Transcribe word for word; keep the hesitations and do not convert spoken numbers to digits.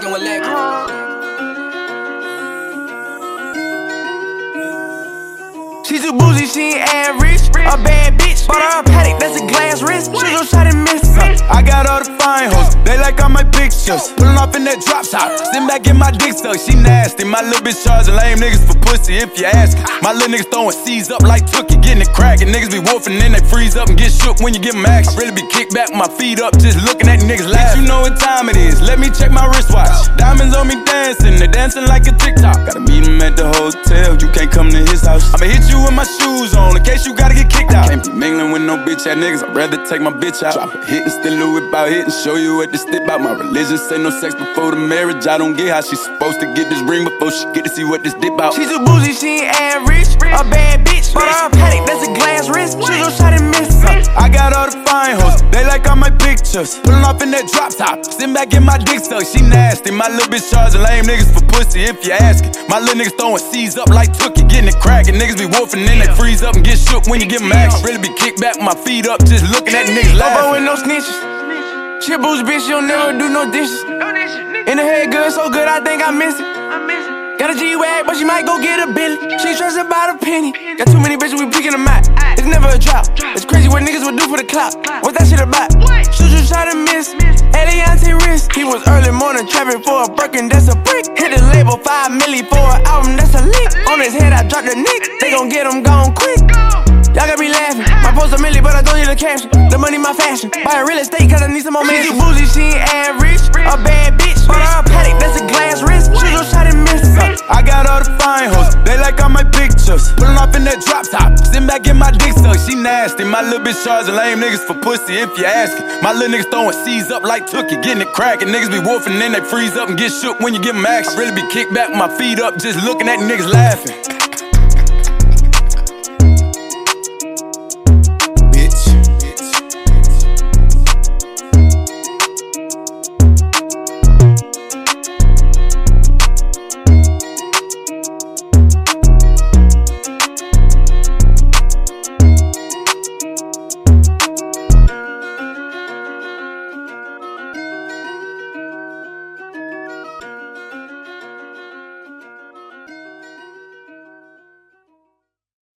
fucking with Lex. She too bougie, she ain't average. A bad bitch, bought her a paddock, that's a glass wrist. She gon' shot and miss. I got all the fine hoes, they like all my pictures. Pullin' off in that drop top, sitting back in my dick suck. She nasty, my little bitch charging lame niggas for pussy if you ask. My little niggas throwing C's up like Tookie, getting it crackin'. Niggas be wolfing, then they freeze up and get shook when you give them action. I really be kicked back with my feet up, just looking at niggas laughing. You know what time it is, let me check my wristwatch. Diamonds on me dancing, they dancing like a TikTok. Gotta meet him at the hotel, you can't come to his house. I'ma hit you with my shoes on, in case you gotta get kicked out. Can't be mingling with no bitch ass niggas, I'd rather take my bitch out. Drop a hit and still whip out hit and show you what this step out. My religion say no sex before the marriage. I don't get how she's supposed to get this ring before she get to see what this dip out. She too bougie, she ain't average. A bad bitch, bought her a paddock, that's a glass wrist. She gon' shot and miss. I got all the fine hoes, they like all my pictures. Pullin' off in that drop top, sitting back in my dick suck. She nasty, my little bitch charging lame niggas for pussy if you askin'. My little niggas throwing C's up like Tookie, getting it crackin'. Niggas be wolfing, then they freeze up and get shook when you give them action. I really be kicked back with my feet up, just looking at niggas laughing. With no snitches. She a bougie bitch, she don't never do no dishes. In the head good, so good, I think I miss it. Got a G-Wag, but she might go get a Billy. She stressed about a penny. Got too many bitches, we picking them out. It's never a drought. It's crazy what niggas would do for the clout. What's that shit about? Shoot you, shot and miss. Eliante wrist. He was early morning trapping for a Birkin, that's a brick. Hit the label, five milli for an album, that's a lick. On his head, I dropped the nick. They gon' get him gone quick. Y'all gotta be laughing. My post a milli, but I don't need a caption. The money, my fashion. Buy a real estate, cause I need some more man. She too bougie, she ain't average. A bad bitch, bought her a paddock, that's a glass wrist. She gon' shot and miss. I got all the fine hoes, they like all my pictures. Pullin' off in that drop top, sitting back in my dick suck. She nasty, my little bitch charging lame niggas for pussy if you askin'. My little niggas throwing C's up like Tookie, getting it crackin'. Niggas be wolfing, then they freeze up and get shook when you give them action. I really be kicked back with my feet up, just looking at niggas laughing.